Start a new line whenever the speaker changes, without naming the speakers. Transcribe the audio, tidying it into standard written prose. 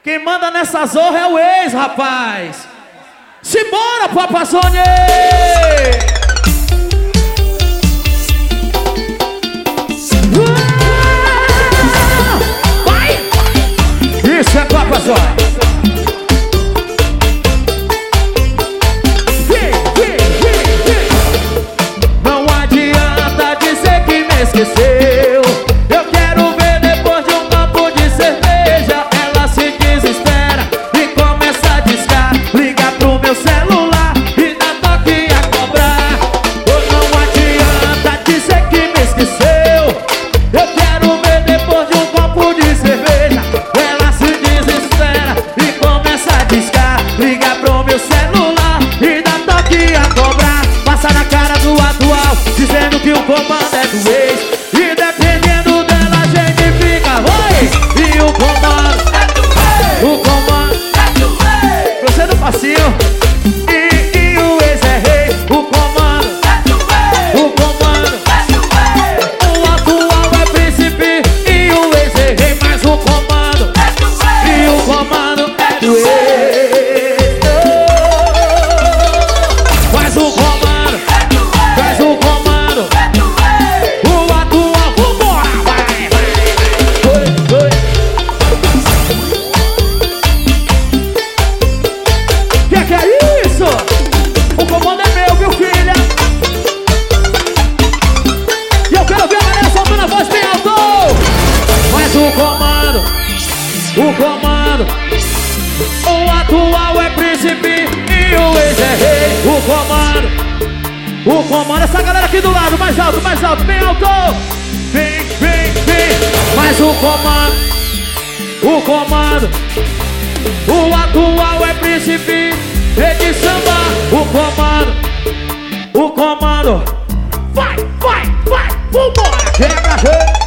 Quem manda nessa zorra é o ex, rapaz. Simbora, Papazone! Vai! Isso é Papazone. Não adianta dizer que me esqueceu. Eu quero ver depois de um copo de cerveja. Ela se desespera e começa a discar. Liga pro meu celular e dá toque a cobrar. Não adianta dizer que me esqueceu. Eu quero ver depois de um copo de cerveja. Ela se desespera e começa a discar. Liga pro meu celular e dá toque a cobrar. Passa na cara do atual, dizendo que o comando é do ex. E dependendo dela a gente fica, oi! E o comando é do ex. O comando é do ex. Você no passinho. E o ex é rei. O comando é do ex. O comando é do ex. O atual é príncipe e o ex é rei. Mas o comando é do ex. E o comando é do ex. Mas o comando é do ex. Traz o comando é do ex. O atual, vambora, vai, vai. Oi. Que é isso? O comando é meu, viu, filha? E eu quero ver a galera soltando a voz bem alto. Mas o comando, o atual é príncipe e o ex é rei. O comando, essa galera aqui do lado, mais alto, bem alto. Vem. Mas o comando, o atual é príncipe, rei de samba. O comando, vai, vambora, quebra,